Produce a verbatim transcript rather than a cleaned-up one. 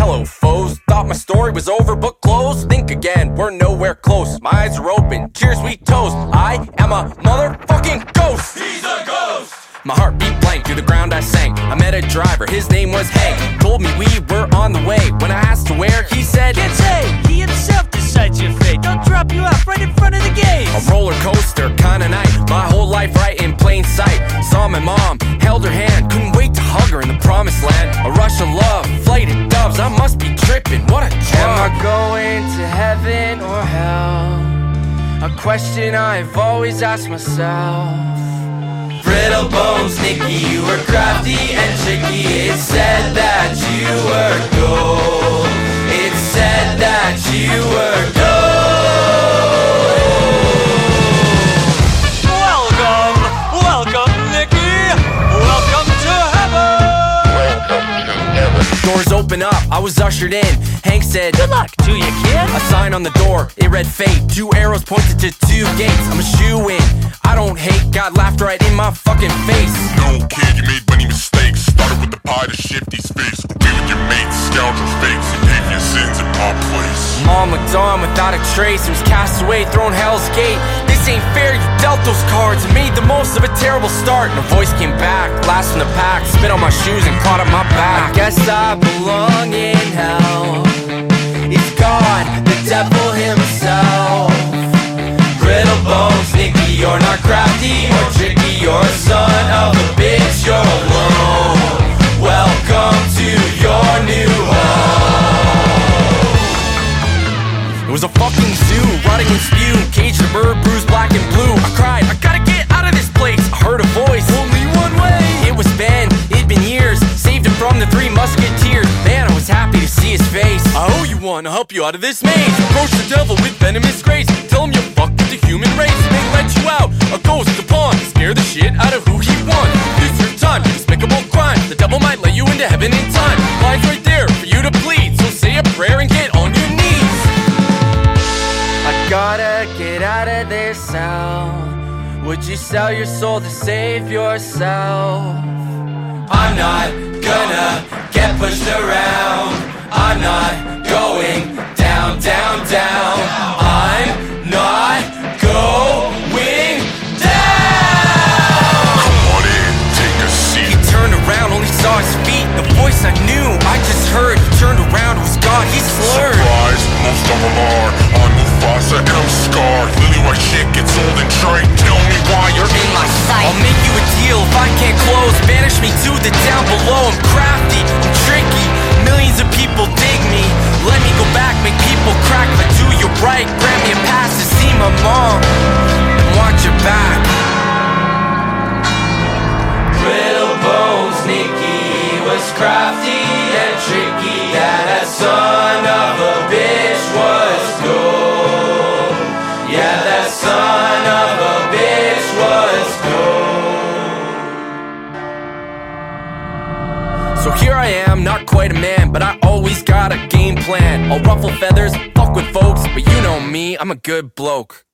hello foes. Thought my story was over but closed. Think again, we're nowhere close. My eyes are open, cheers we toast. I am a motherfucking ghost. He's a ghost. My heart beat blank, through the ground I sank. I met a driver, his name was Hank. Told me we were on the way. When I asked to where, he said, "Can't say, he himself decides your fate. Don't drop you off right in front of the gate." A roller coaster, kinda night. My whole life right in plain sight. Saw my mom, held her hand. Couldn't wait to hug her in the promised land. A rush of love, flight of doves. I must be tripping, what a drug. Am I going to heaven or hell? A question I've always asked myself. Brittle bones, Nicky, you were crafty and tricky. It said that you were gold. It said that you were gold. Welcome, welcome, Nicky. Welcome to heaven. Welcome to heaven. Doors open up, I was ushered in. Hank said, "Good luck to you, kid." A sign on the door, it read fate. Two arrows pointed to two gates. I'm a shoe-in, I don't hate. Got laughed right in my fucking face. No kid, you made many mistakes. Started with the pie to Shifty's face. Be with your mates, scoundrels, fakes, and pay for your sins in my place. Mom looked on without a trace. It was cast away, thrown Hell's Gate. This ain't fair, you dealt those cards and made the most of a terrible start. And a voice came back, last from the pack. Spit on my shoes and caught up my back. I guess I belong in hell. It's God, the devil himself. Brittle bones, Nicky, you're not crafty or tricky. You're a son of a bitch, you're alone. Welcome to your new home. It was a fucking zoo, rotting and spewed. Caged a bird, bruised black and blue. I cried, I gotta get out of this place. I heard a voice, only one way. It was Ben, it'd been years. Saved him from the three musketeers. Man, I was happy to see his face. I owe you one, I'll help you out of this maze. Approach the devil with venomous grace. Tell him you fucked with the human race. They let you out, a ghost upon. Scare the shit out of who he wants. Use your time, despicable crime. The devil might let you into heaven in time. Line's right there for you to plead. So say a prayer and get on your knees. I gotta get out of this cell. Would you sell your soul to save yourself? I'm not gonna get pushed around. I'm not going down, down, down. I'm not going down. Come on in, take a seat. He turned around, only saw his feet. The voice I knew, I just heard. He turned around, it was God, he slurred. Surprise, most of them are. I'm Mufasa and I'm scarred. Lily white shit gets old and trite. Tell me why you're in my sight. I'll make you a deal if I can't close. Banish me to the down below. I'm crafty, I'm tricky. Millions of people dig me. Let me go back, make people crack. If I do you right, grant me a pass to see my mom and watch her back. Brittle bones, Nicky was crafty and tricky. Yeah, that son of a bitch was gold. Yeah, that son of a bitch was gold. So here I am, not quite a man, but I always got a game plan. I'll ruffle feathers, fuck with folks, but you know me, I'm a good bloke.